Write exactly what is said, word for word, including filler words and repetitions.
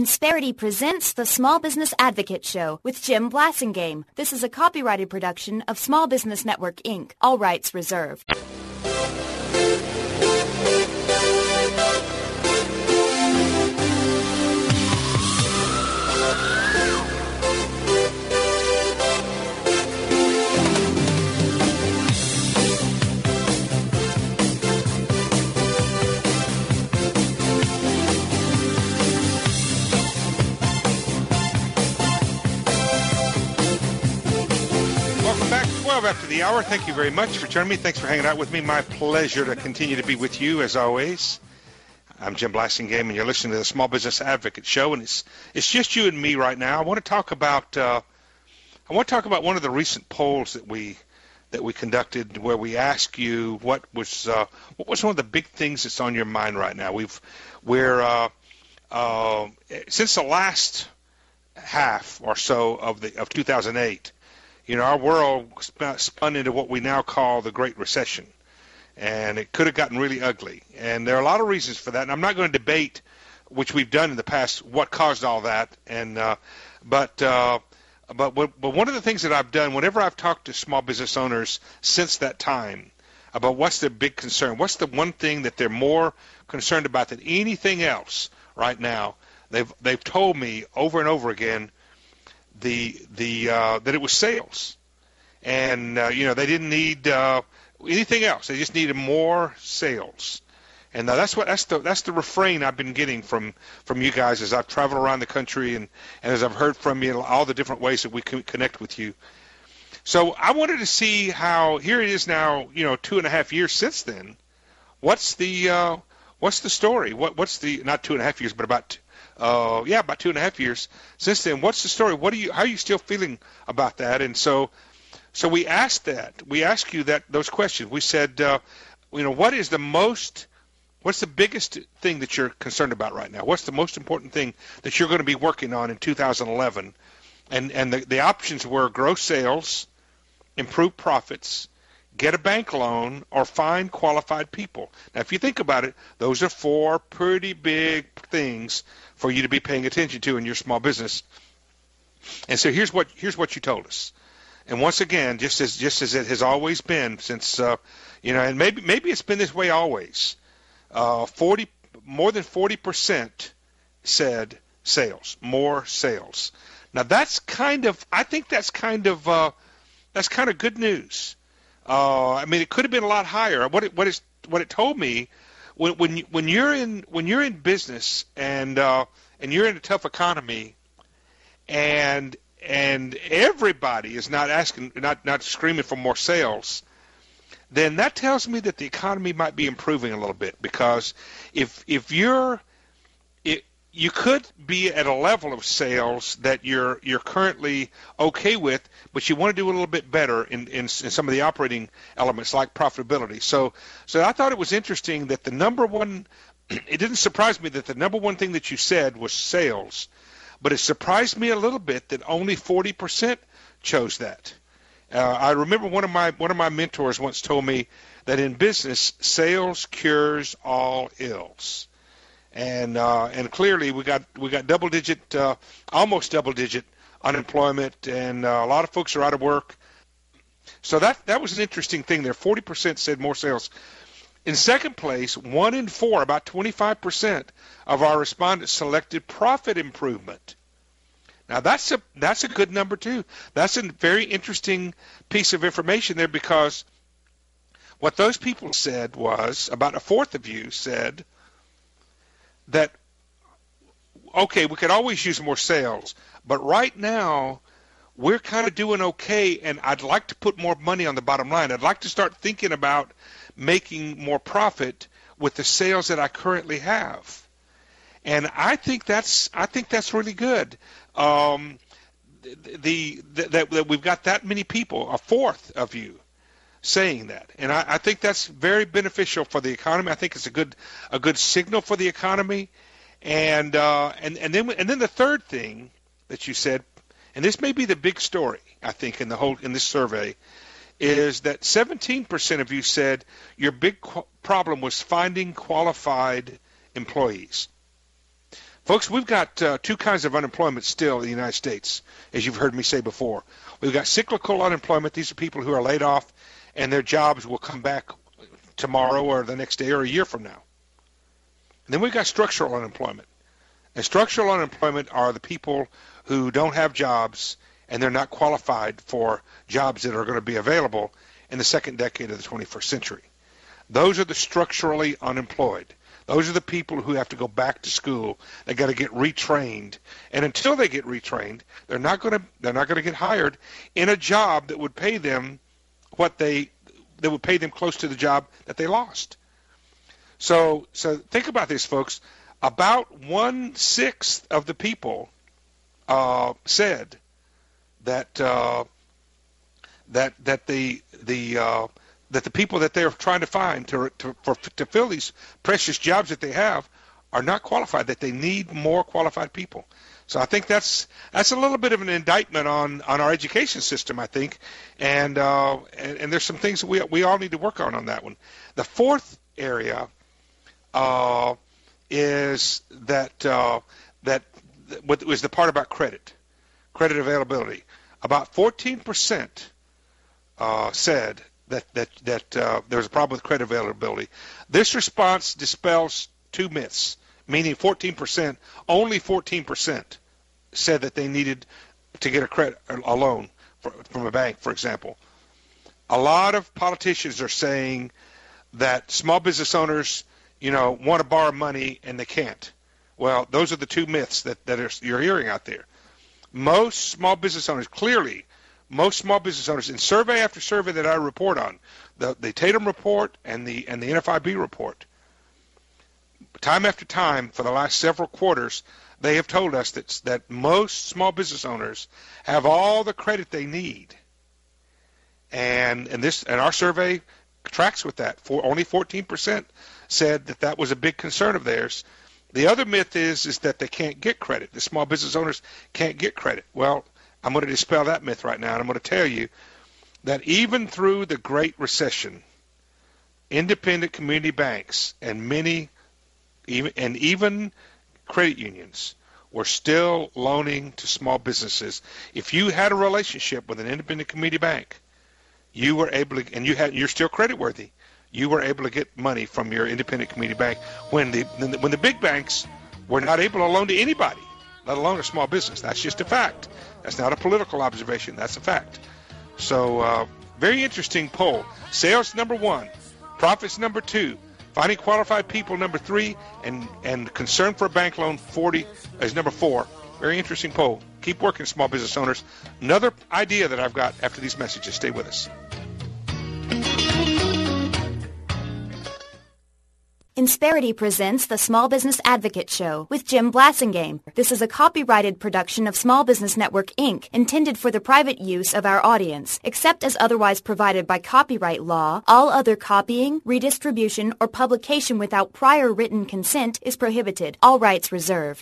Insperity presents the Small Business Advocate Show with Jim Blasingame. This is a copyrighted production of Small Business Network, Incorporated. All rights reserved. After the hour. Thank you very much for joining me. Thanks for hanging out with me. My pleasure to continue to be with you as always. I'm Jim Blasingame, and you're listening to the Small Business Advocate Show, and it's it's just you and me right now. I want to talk about uh, I want to talk about one of the recent polls that we that we conducted, where we asked you what was uh, what was one of the big things that's on your mind right now. We've we're uh, uh, since the last half or so of the of two thousand eight. You know, our world spun into what we now call the Great Recession, and it could have gotten really ugly. And there are a lot of reasons for that, and I'm not going to debate, which we've done in the past, what caused all that. And uh, but uh, but but one of the things that I've done, whenever I've talked to small business owners since that time about what's their big concern, what's the one thing that they're more concerned about than anything else right now, they've they've told me over and over again. The the uh, that it was sales, and uh, you know they didn't need uh, anything else. They just needed more sales, and uh, that's what that's the that's the refrain I've been getting from, from you guys as I've traveled around the country and, and as I've heard from you all the different ways that we can connect with you. So I wanted to see how here it is now, you know, two and a half years since then. What's the uh, what's the story? What what's the not two and a half years, but about. Uh, yeah, about two and a half years since then. What's the story? What are you? How are you still feeling about that? And so, so we asked that. We asked you that those questions. We said, uh, you know, what is the most? What's the biggest thing that you're concerned about right now? What's the most important thing that you're going to be working on in two thousand eleven? And and the the options were grow sales, improve profits, get a bank loan, or find qualified people. Now, if you think about it, those are four pretty big things for you to be paying attention to in your small business. And so here's what here's what you told us. And once again, just as just as it has always been since uh, you know, and maybe maybe it's been this way always. Uh, forty more than forty percent said sales, more sales. Now that's kind of I think that's kind of uh, that's kind of good news. Uh, I mean, it could have been a lot higher. What it what is what it told me. When when, you, when you're in when you're in business and uh, and you're in a tough economy, and and everybody is not asking not not screaming for more sales, then that tells me that the economy might be improving a little bit. Because if if you're it, you could be at a level of sales that you're you're currently okay with, but you want to do a little bit better in, in, in some of the operating elements like profitability. So so I thought it was interesting that the number one, it didn't surprise me that the number one thing that you said was sales, but it surprised me a little bit that only forty percent chose that. Uh, I remember one of my one of my mentors once told me that in business, sales cures all ills. And uh, and clearly we got we got double digit, uh, almost double digit unemployment, and uh, a lot of folks are out of work. So that that was an interesting thing there. forty percent said more sales. In second place, one in four, about twenty-five percent of our respondents selected profit improvement. Now that's a that's a good number too. That's a very interesting piece of information there, because what those people said was, about a fourth of you said that, okay, we could always use more sales, but right now we're kind of doing okay, and I'd like to put more money on the bottom line. I'd like to start thinking about making more profit with the sales that I currently have. And I think that's I think that's really good. Um, the, the that, that we've got that many people, a fourth of you, saying that, and I, I think that's very beneficial for the economy. I think it's a good a good signal for the economy, and uh, and and then and then the third thing that you said, and this may be the big story I think in the whole in this survey, is that seventeen percent of you said your big qu- problem was finding qualified employees. Folks, we've got uh, two kinds of unemployment still in the United States, as you've heard me say before. We've got cyclical unemployment. These are people who are laid off, and their jobs will come back tomorrow or the next day or a year from now. And then we've got structural unemployment. And structural unemployment are the people who don't have jobs and they're not qualified for jobs that are going to be available in the second decade of the twenty-first century. Those are the structurally unemployed. Those are the people who have to go back to school. They got to get retrained, and until they get retrained, they're not going to they're not going to get hired in a job that would pay them what they that would pay them close to the job that they lost. So so think about this, folks. About one sixth of the people uh, said that uh, that that the the uh, that the people that they're trying to find to to, for, to fill these precious jobs that they have are not qualified. That they need more qualified people. So I think that's that's a little bit of an indictment on, on our education system, I think, and, uh, and and there's some things that we we all need to work on on that one. The fourth area uh, is that uh, that what was the part about credit, credit availability. About fourteen percent uh, said that that that uh, there was a problem with credit availability. This response dispels two myths, meaning fourteen percent, only fourteen percent said that they needed to get a credit a loan for, from a bank, for example. A lot of politicians are saying that small business owners, you know, want to borrow money and they can't. Well, those are the two myths that, that are, you're hearing out there. Most small business owners, clearly, most small business owners, in survey after survey that I report on, the, the Tatum report and the and the N F I B report, time after time for the last several quarters, they have told us that that most small business owners have all the credit they need, and and this and our survey tracks with that. For only fourteen percent said that that was a big concern of theirs. The other myth is is that they can't get credit. The small business owners can't get credit. Well, I'm going to dispel that myth right now, and I'm going to tell you that even through the Great Recession, independent community banks and many, even, and even credit unions were still loaning to small businesses. If you had a relationship with an independent community bank, you were able to, and you had, you're still creditworthy, you were able to get money from your independent community bank when the when the big banks were not able to loan to anybody, let alone a small business. That's just a fact. That's not a political observation. That's a fact. So uh, very interesting poll. Sales number one, profits number two, finding qualified people number three, and, and concern for a bank loan forty is number four. Very interesting poll. Keep working, small business owners. Another idea that I've got after these messages. Stay with us. Insperity presents the Small Business Advocate Show with Jim Blasingame. This is a copyrighted production of Small Business Network, Incorporated, intended for the private use of our audience. Except as otherwise provided by copyright law, all other copying, redistribution, or publication without prior written consent is prohibited. All rights reserved.